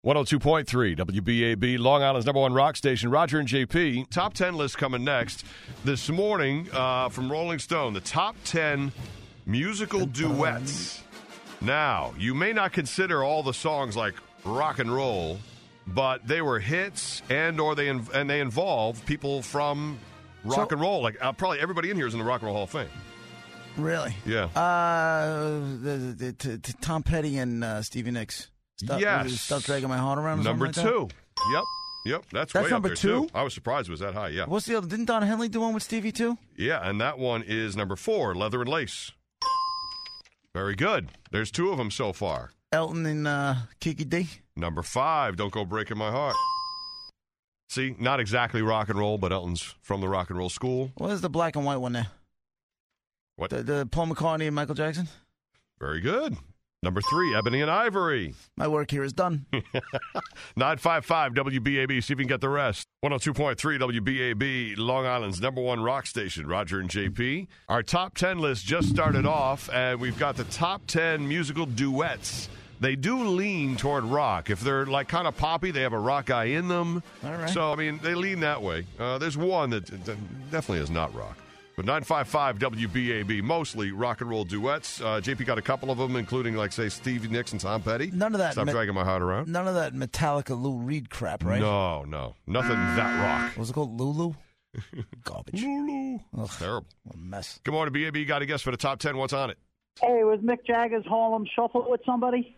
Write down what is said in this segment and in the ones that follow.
102.3 WBAB, Long Island's number one rock station. Roger and JP. Top 10 list coming next. This morning from Rolling Stone, the top 10 musical duets. Now, you may not consider all the songs like rock and roll, but they were hits or they involve people from rock and roll. Like probably everybody in here is in the Rock and Roll Hall of Fame. Really? Yeah. Tom Petty and Stevie Nicks. Yes. Stop Dragging My Heart Around. Or number like 2. That? Yep. That's way number up there, 2? too. I was surprised it was that high, yeah. What's the other? Didn't Don Henley do one with Stevie, too? Yeah, and that one is number 4, Leather and Lace. Very good. There's 2 of them so far. Elton and Kiki D. Number 5, Don't Go Breaking My Heart. See, not exactly rock and roll, but Elton's from the rock and roll school. What is the black and white one there? What? The Paul McCartney and Michael Jackson? Very good. Number 3, Ebony and Ivory. My work here is done. 955 WBAB. See if you can get the rest. 102.3 WBAB, Long Island's number one rock station. Roger and JP. Our top 10 list just started off, and we've got the top 10 musical duets. They do lean toward rock. If they're like kind of poppy, they have a rock guy in them. All right. So, I mean, they lean that way. There's one that definitely is not rock. But 955 WBAB, mostly rock and roll duets. JP got a couple of them, including, like, say, Stevie Nicks and Tom Petty. None of that. Stop Dragging My Heart Around. None of that Metallica Lou Reed crap, right? No. Nothing that rock. What was it called? Lulu? Garbage. Lulu. Ugh, Terrible. what a mess. Good morning, BAB. You got a guess for the top 10. What's on it? Hey, was Mick Jagger's Harlem Shuffle with somebody?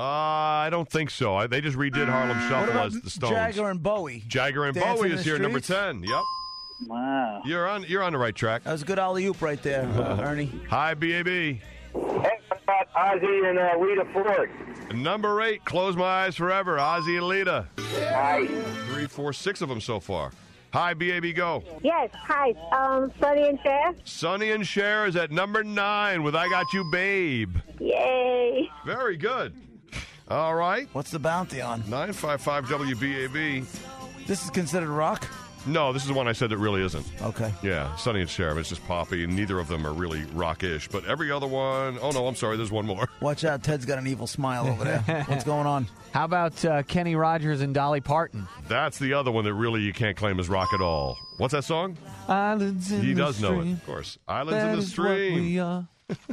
I don't think so. They just redid Harlem What Shuffle about as the Stones. Jagger and Bowie? Jagger and Dancing Bowie in is the here, number Streets? 10. Yep. Wow. You're on the right track. That was a good alley-oop right there, Ernie. Hi, BAB. Hey, about Ozzy and Rita Ford. Number 8, Close My Eyes Forever. Ozzy and Lita. Hi. 3, 4, 6 of them so far. Hi, BAB, go. Yes, hi. Sonny and Cher. Sonny and Cher is at number 9 with I Got You, Babe. Yay. Very good. All right. What's the bounty on? 955 WBAB. This is considered rock? No, this is the one I said that really isn't. Okay. Yeah, Sonny and Cher. It's just poppy, and neither of them are really rock-ish. But every other one... Oh, no, I'm sorry. There's one more. Watch out. Ted's got an evil smile over there. What's going on? How about Kenny Rogers and Dolly Parton? That's the other one that really you can't claim as rock at all. What's that song? Islands in He the does know it, stream. of course. Islands That in the is what Stream. we are.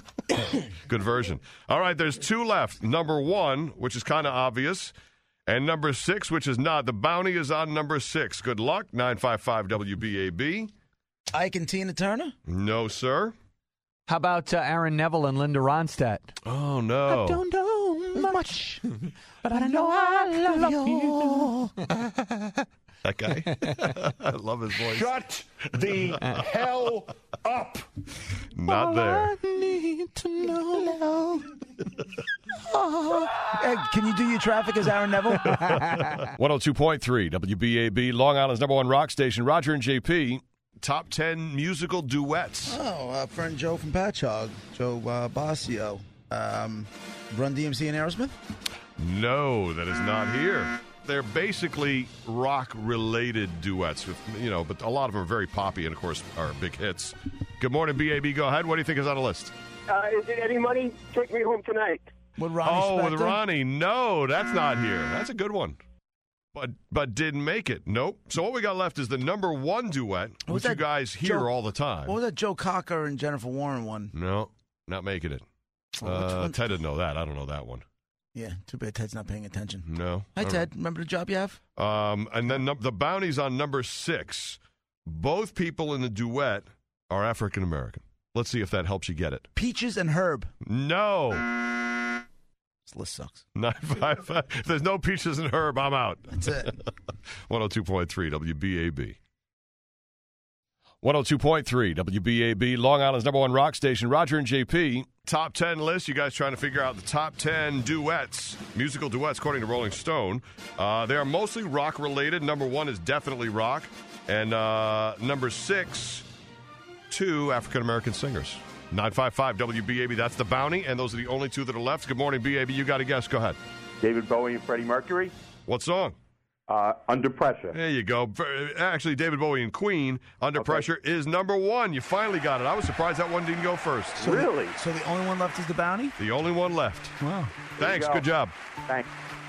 Good version. All right, there's 2 left. Number 1, which is kind of obvious, and number 6, which is not. The bounty is on number 6. Good luck. 955 WBAB. Ike and Tina Turner? No, sir. How about Aaron Neville and Linda Ronstadt? Oh, no. I don't know much, but I know I love you. That guy. I love his voice. Shut the hell up. Not there. I need to know. Hey, can you do your traffic as Aaron Neville? 102.3 WBAB, Long Island's number one rock station. Roger and JP, top 10 musical duets. Oh, friend Joe from Patchogue. Joe Basio. Run DMC and Aerosmith? No, that is not here. They're basically rock-related duets, but a lot of them are very poppy and, of course, are big hits. Good morning, BAB. Go ahead. What do you think is on the list? Is it Any Money? Take Me Home Tonight. With Ronnie With Spector? Ronnie. No, that's not here. That's a good one. But didn't make it. Nope. So what we got left is the number 1 duet, Was which you that guys hear Joe- all the time. What was that Joe Cocker and Jennifer Warren one? No, not making it. Oh, which one? Ted didn't know that. I don't know that one. Yeah, too bad Ted's not paying attention. No. Hi, All Ted. Remember the job you have? right. And then the bounty's on number 6. Both people in the duet are African American. Let's see if that helps you get it. Peaches and Herb. No. This list sucks. 955. If there's no Peaches and Herb, I'm out. That's it. 102.3 WBAB. 102.3 WBAB, Long Island's number one rock station. Roger and JP. Top 10 list. You guys trying to figure out the top 10 duets, musical duets, according to Rolling Stone. They are mostly rock-related. Number 1 is definitely rock. And number 6, 2 African-American singers. 955 WBAB, that's the bounty. And those are the only 2 that are left. Good morning, BAB. You got a guess. Go ahead. David Bowie and Freddie Mercury. What song? Under Pressure. There you go. Actually, David Bowie and Queen, Under Pressure, is number 1. You finally got it. I was surprised that one didn't go first. Really? So the only one left is the bounty? The only one left. Wow. Thanks. go. Good job. Thanks.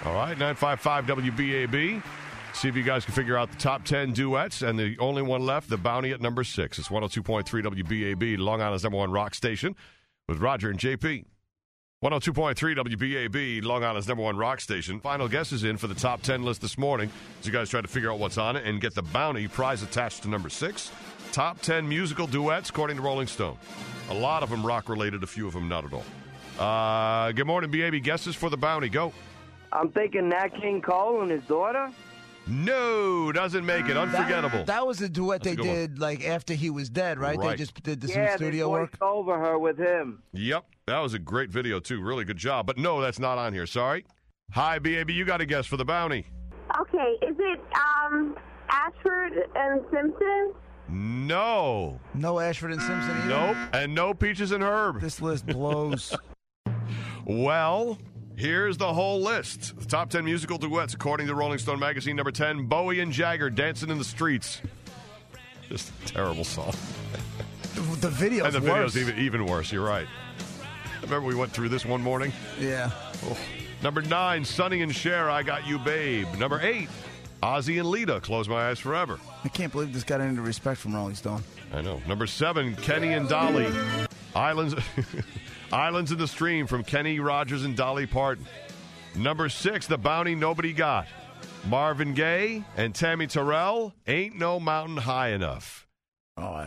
All right, 955 WBAB. See if you guys can figure out the top 10 duets, and the only one left, The Bounty at number 6. It's 102.3 WBAB, Long Island's number one rock station, with Roger and JP. 102.3 WBAB, Long Island's number one rock station. Final guess is in for the top 10 list this morning, as you guys try to figure out what's on it and get The Bounty, prize attached to number 6. Top 10 musical duets, according to Rolling Stone. A lot of them rock-related, a few of them not at all. Good morning, BAB. Guesses for The Bounty. Go. I'm thinking Nat King Cole and his daughter. No, doesn't make it. Unforgettable. That was a duet they did like after he was dead, right? Right. They just did some studio they work. voiced over her with him. Yep, that was a great video, too. Really good job. But no, that's not on here. Sorry. Hi, BAB. You got a guess for The Bounty. Okay, is it Ashford and Simpson? No. No Ashford and Simpson either? Nope. And no Peaches and Herb. This list blows. Well, here's the whole list. The top 10 musical duets, according to Rolling Stone magazine. Number 10, Bowie and Jagger, Dancing in the Streets. Just a terrible song. The video's And the worse. video's even worse. You're right. Remember we went through this one morning? Yeah. Oh. Number 9, Sonny and Cher, I Got You, Babe. Number 8, Ozzy and Lita, Close My Eyes Forever. I can't believe this got any respect from Rolling Stone. I know. Number 7, Kenny and Dolly, Islands in the Stream from Kenny Rogers and Dolly Parton. Number 6, The Bounty Nobody Got, Marvin Gaye and Tammy Terrell, Ain't No Mountain High Enough. Oh,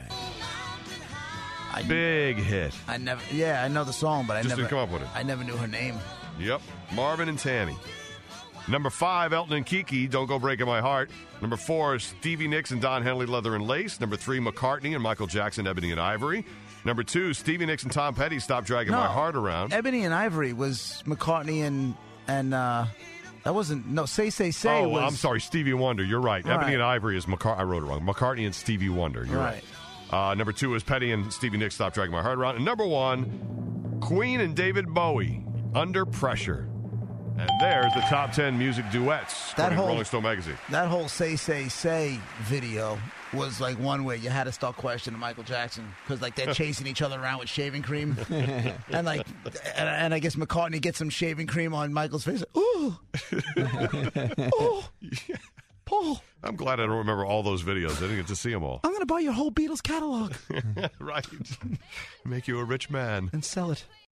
Big hit. I never. Yeah, I know the song, but I Just never didn't come up with it. I never knew her name. Yep, Marvin and Tammy. Number 5, Elton and Kiki, Don't Go Breaking My Heart. Number 4, Stevie Nicks and Don Henley, Leather and Lace. Number 3, McCartney and Michael Jackson, Ebony and Ivory. Number 2, Stevie Nicks and Tom Petty, Stop Dragging My Heart Around. Ebony and Ivory was McCartney and that wasn't Say Oh, was, I'm sorry, Stevie Wonder. You're right. Right. Ebony and Ivory is McCartney. I wrote it wrong. McCartney and Stevie Wonder. You're right. Number 2 is Petty and Stevie Nicks, Stop Dragging My Heart Around. And number 1, Queen and David Bowie, Under Pressure. And there's the top 10 music duets from Rolling Stone magazine. That whole Say video was like one where you had to start questioning Michael Jackson because like they're chasing each other around with shaving cream, and I guess McCartney gets some shaving cream on Michael's face. Ooh, oh, Paul. I'm glad I don't remember all those videos. I didn't get to see them all. I'm gonna buy your whole Beatles catalog, Right. Make you a rich man. and sell it.